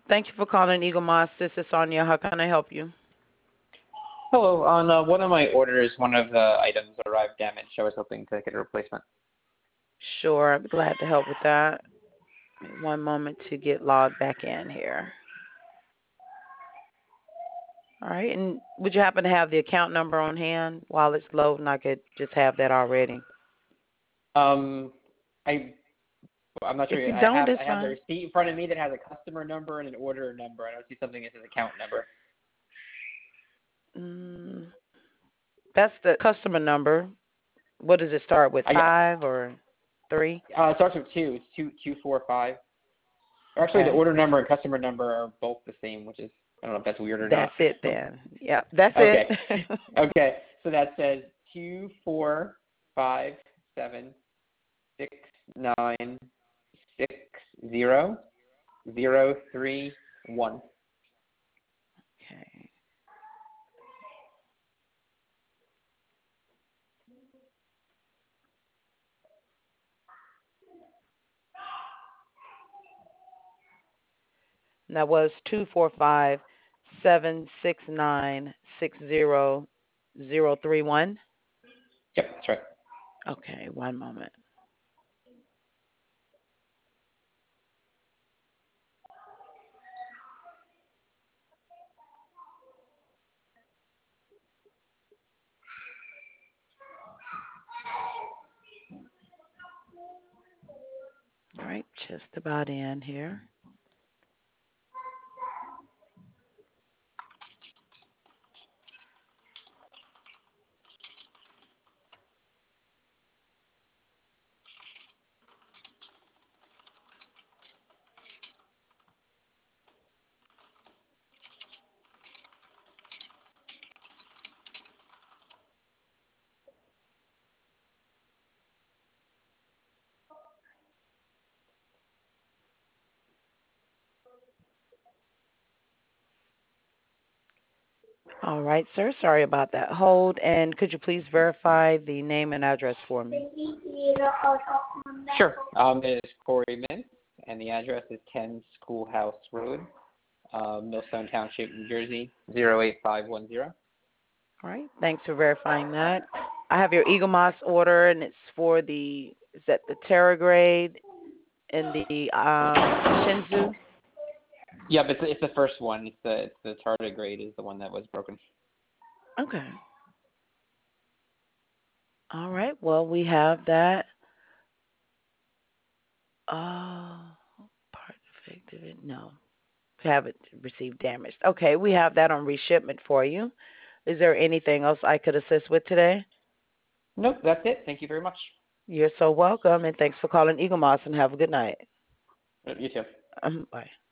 Thank you for calling Eagle Moss. This is Sonia. How can I help you? Hello. On one of my orders, one of the items arrived damaged. I was hoping to get a replacement. Sure, I'd be glad to help with that. One moment to get logged back in here. All right, and would you happen to have the account number on hand while it's loading? I could just have that already. Um, I I'm not sure. If you I don't, have it's I have the fine. receipt in front of me that has a customer number and an order number. I don't see something that says account number. Mm, that's the customer number. What does it start with? I 5 or 3? it starts with 2. It's 2245. Or actually, the Okay, order number and customer number are both the same, which is I don't know if that's weird or that's not. it then. Yeah, that's it. Okay. Okay. So that says 24576960031. Okay. And that was 245-769-60031. Yep, that's right. Okay, one moment. All right, just about in here. All right, sir. Sorry about that hold. And could you please verify the name and address for me? Sure. It is Corey Mintz, and the address is 10 Schoolhouse Road, Millstone Township, New Jersey, 08510. All right. Thanks for verifying that. I have your Eagle Moss order, and it's for is that the Terragrade and the Shinzu? Yep, it's the first one. It's the tardigrade is the one that was broken. Okay. All right. Well, we have that. Oh, part defective. No, we haven't received damage. Okay, we have that on reshipment for you. Is there anything else I could assist with today? Nope, that's it. Thank you very much. You're so welcome, and thanks for calling Eagle Moss, and have a good night. You too. Bye.